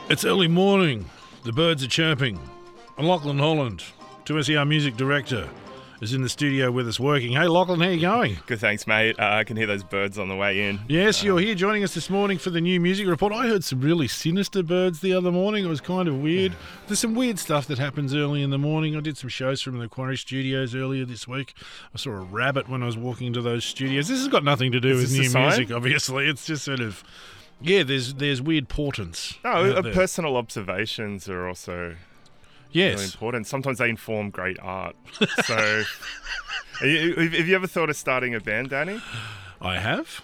It's early morning. The birds are chirping. And Lachlan Holland, 2SER Music Director, is in the studio with us working. Hey, Lachlan, how you going? Good, thanks, mate. I can hear those birds on the way in. Yes, you're here joining us this morning for the new music report. I heard some really sinister birds the other morning. It was kind of weird. There's some weird stuff that happens early in the morning. I did some shows from the Quarry Studios earlier this week. I saw a rabbit when I was walking into those studios. This has got nothing to do with new music, obviously. It's just sort of... Yeah, there's weird portents. No, personal observations are also really important. Sometimes they inform great art. So, have you ever thought of starting a band, Danny? I have.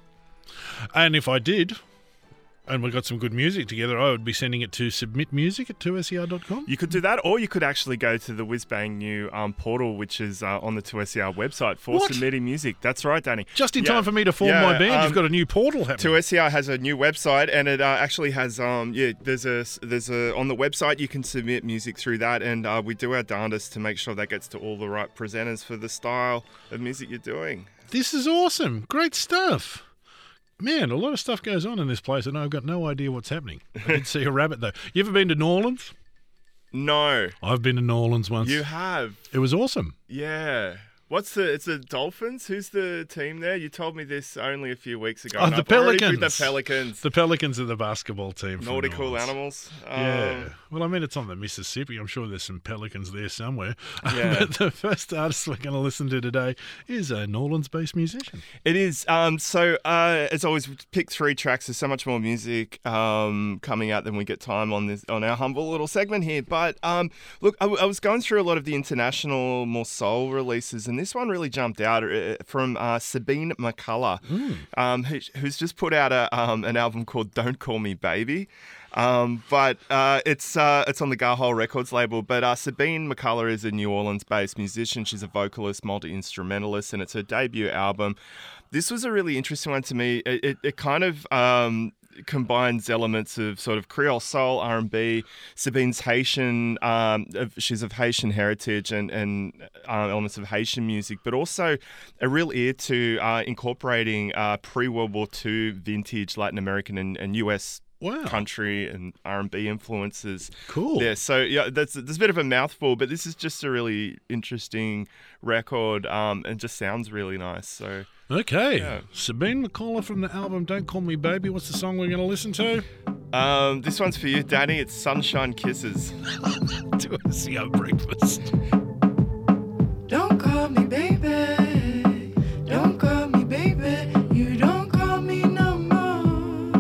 And if I did, and we got some good music together, I would be sending it to submitmusic@2ser.com. You could do that, or you could actually go to the whiz-bang new portal, which is on the 2SER website for submitting music. That's right, Danny. Just in time for me to form my band, you've got a new portal happening. 2SER has a new website, and it actually has there's a on the website you can submit music through that, and we do our darndest to make sure that gets to all the right presenters for the style of music you're doing. This is awesome. Great stuff. Man, a lot of stuff goes on in this place, and I've got no idea what's happening. I did see a rabbit, though. You ever been to New Orleans? No. I've been to New Orleans once. You have? It was awesome. Yeah. It's the Dolphins? Who's the team there? You told me this only a few weeks ago. Oh, the Pelicans. The Pelicans. The Pelicans are the basketball team. Nautical animals. Yeah. Well, I mean, it's on the Mississippi. I'm sure there's some pelicans there somewhere. Yeah. But the first artist we're going to listen to today is a New Orleans-based musician. It is. As always, we pick 3 tracks. There's so much more music coming out than we get time on our humble little segment here. But look, I was going through a lot of the international, more soul releases, and this one really jumped out from Sabine McCullough, who's just put out an album called Don't Call Me Baby. But it's on the Garhole Records label. But Sabine McCullough is a New Orleans-based musician. She's a vocalist, multi-instrumentalist, and it's her debut album. This was a really interesting one to me. It kind of combines elements of sort of Creole soul, R&B. Sabine's Haitian, she's of Haitian heritage and elements of Haitian music, but also a real ear to incorporating pre-World War II vintage Latin American and US country and R&B influences. Cool. Yeah, so yeah, there's a bit of a mouthful, but this is just a really interesting record and just sounds really nice. So okay, yeah. Sabine McCullough from the album Don't Call Me Baby. What's the song we're going to listen to? This one's for you, Danny. It's Sunshine Kisses. 2SER Breakfast. Don't call me baby. Don't call me baby. You don't call me no more.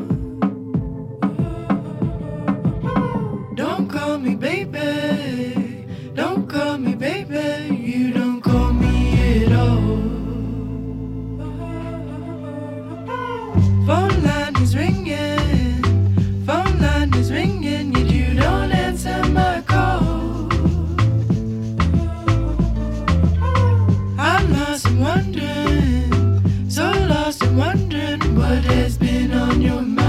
Don't call me baby. Don't call me baby. You don't call me at all. Phone line is ringing. Phone line is ringing. Yet you don't answer my call. I'm lost and wondering, so lost and wondering what has been on your mind.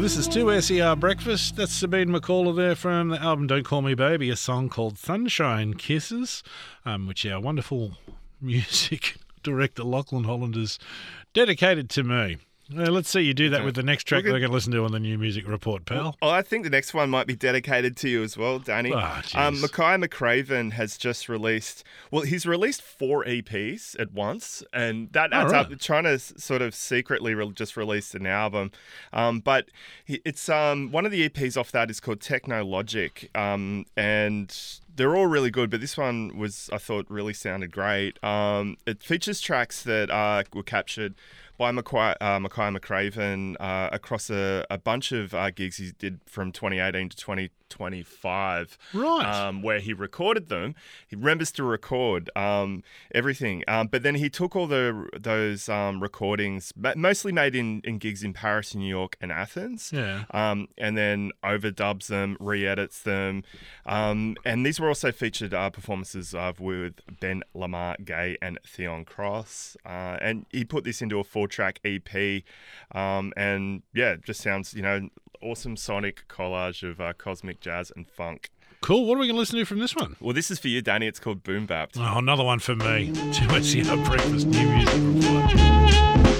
This is 2SER Breakfast. That's Sabine McCaller there from the album Don't Call Me Baby, a song called Sunshine Kisses, which our wonderful music director Lachlan Holland has dedicated to me. Let's see you do that with the next track we're going to listen to on the New Music Report, pal. Oh, I think the next one might be dedicated to you as well, Danny. Mackay McCraven has just released, he's released 4 EPs at once, and that adds up. Trying to sort of secretly just release an album. But it's one of the EPs off that is called Technologic, and they're all really good, but this one I thought really sounded great. It features tracks that were captured by Mackay McCraven across a bunch of gigs he did from 2018 to 2025. Right. Where he recorded them. He remembers to record everything. But then he took all those recordings, mostly made in gigs in Paris, New York, and Athens. Yeah. And then overdubs them, re-edits them. And these were also featured performances with Ben Lamar Gay and Theon Cross. And he put this into a 4-track EP. And yeah, it just sounds, awesome sonic collage of cosmic jazz and funk. Cool. What are we going to listen to from this one? Well, this is for you, Danny. It's called Boom Bapped. Oh, another one for me. 2SER Breakfast New Music Report.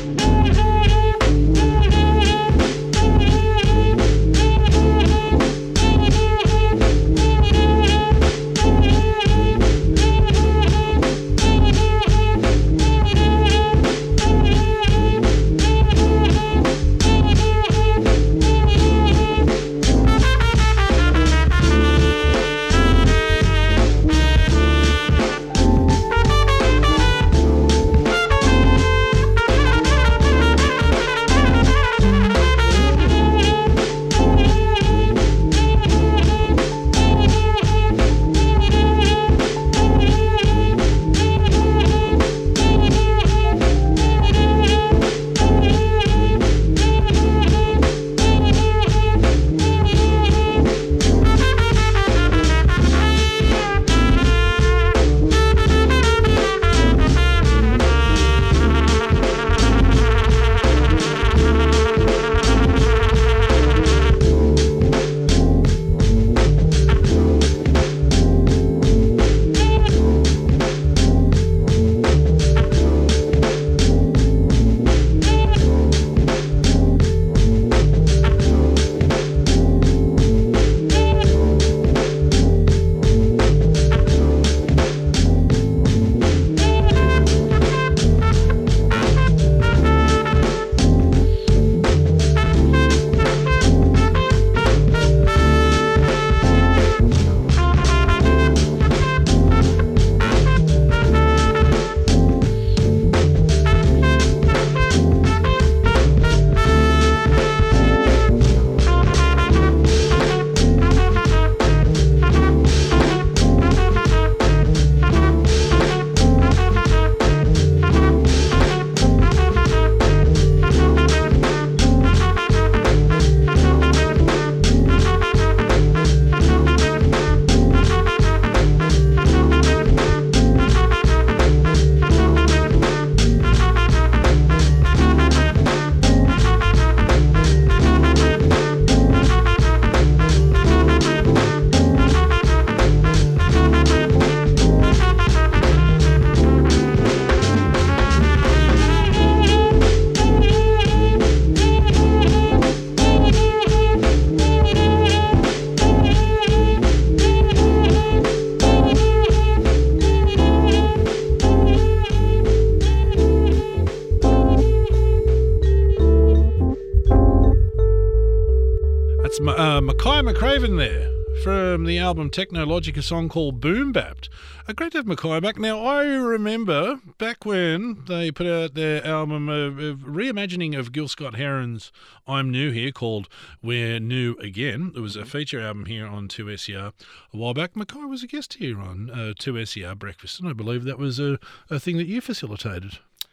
Mackay McCraven there from the album Technologic, a song called Boom Bapped. Great to have Mackay back. Now, I remember back when they put out their album, a reimagining of Gil Scott-Heron's I'm New Here, called We're New Again. It was a feature album here on 2SER a while back. Mackay was a guest here on 2SER Breakfast, and I believe that was a thing that you facilitated.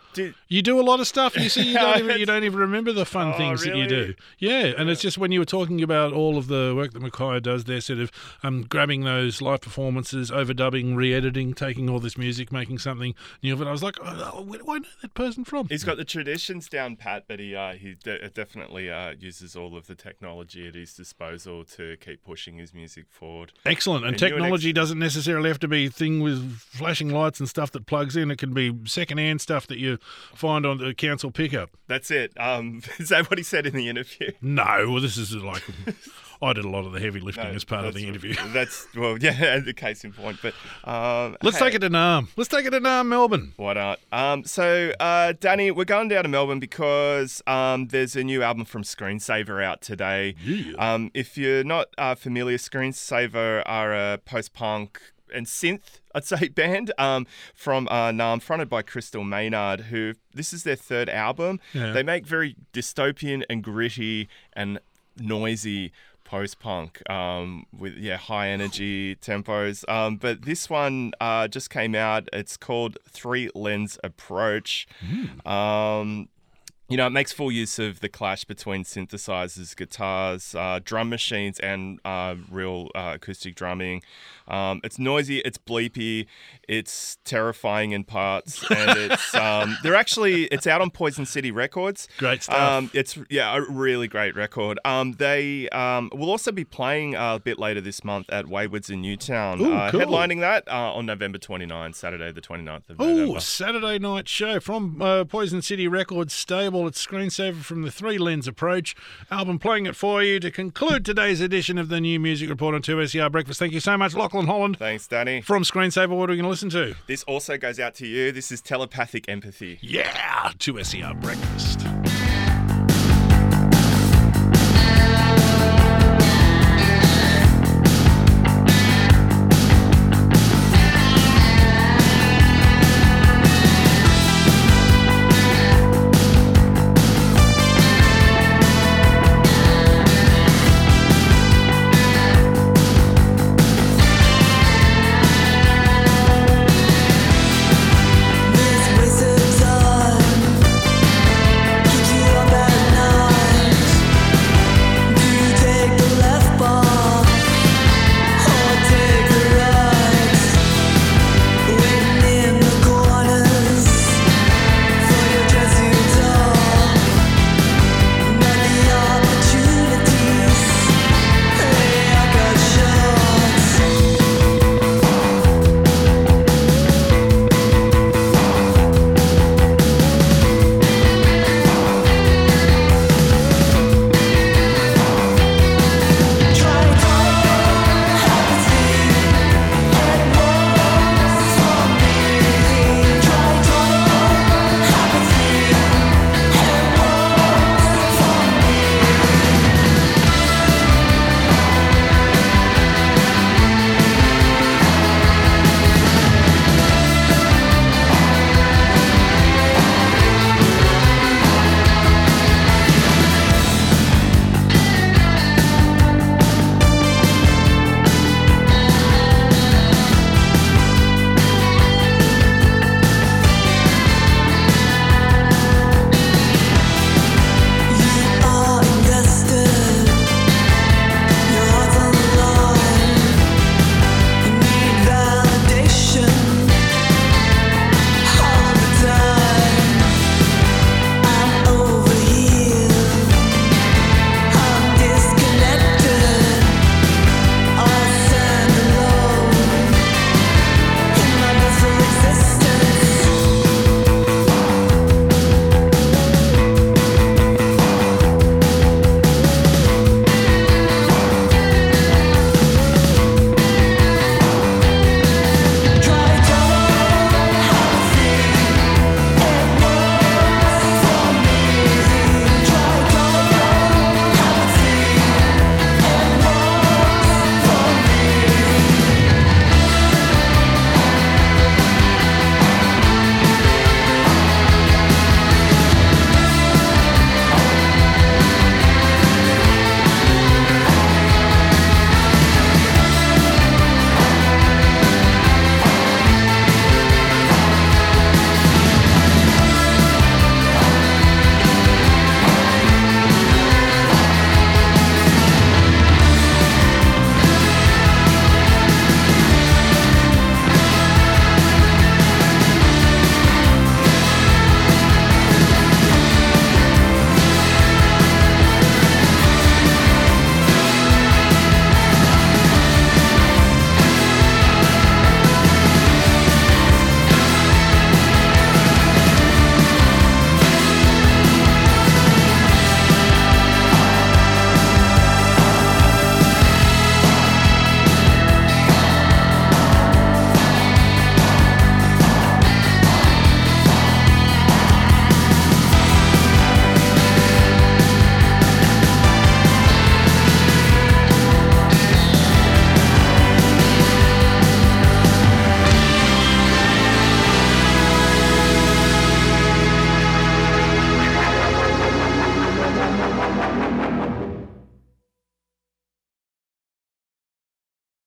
You do a lot of stuff. You see, you don't even remember the fun Oh, things that you really? do. Yeah, and it's just when you were talking about all of the work that Mackay does, they're sort of grabbing those live performances, overdubbing, re-editing, taking all this music, making something new of it. I was like, where do I know that person from? He's got the traditions down pat, but he definitely uses all of the technology at his disposal to keep pushing his music forward. Excellent. And And you and technology doesn't necessarily have to be a thing with flashing lights and stuff that plugs in. It can be second-hand stuff that you find on the council pickup. That's it. Is that what he said in the interview? No, well, this is like... I did a lot of the heavy lifting as part of the interview. The case in point. But Let's take it to Naarm. Let's take it to Naarm, Melbourne. Why not? So, Danny, we're going down to Melbourne because there's a new album from Screensaver out today. Yeah. If you're not familiar, Screensaver are a post-punk and synth, I'd say, band from Naarm, fronted by Crystal Maynard, who this is their third album. Yeah. They make very dystopian and gritty and noisy post-punk with high energy tempos, but this one just came out. It's called Three Lens Approach. It makes full use of the clash between synthesizers, guitars, drum machines, and real acoustic drumming. It's noisy, it's bleepy, it's terrifying in parts, and it's out on Poison City Records. Great stuff. It's a really great record. They will also be playing a bit later this month at Wayward's in Newtown, Ooh, cool. headlining that on November 29, Saturday the 29th of Oh, November. Saturday night show from Poison City Records stable. It's Screensaver from the Three Lens Approach album, playing it for you to conclude today's edition of the New Music Report on 2SER Breakfast. Thank you so much, Lachlan Holland. Thanks, Danny. From Screensaver, what are we going to listen to? This also goes out to you. This is Telepathic Empathy. Yeah, 2SER Breakfast.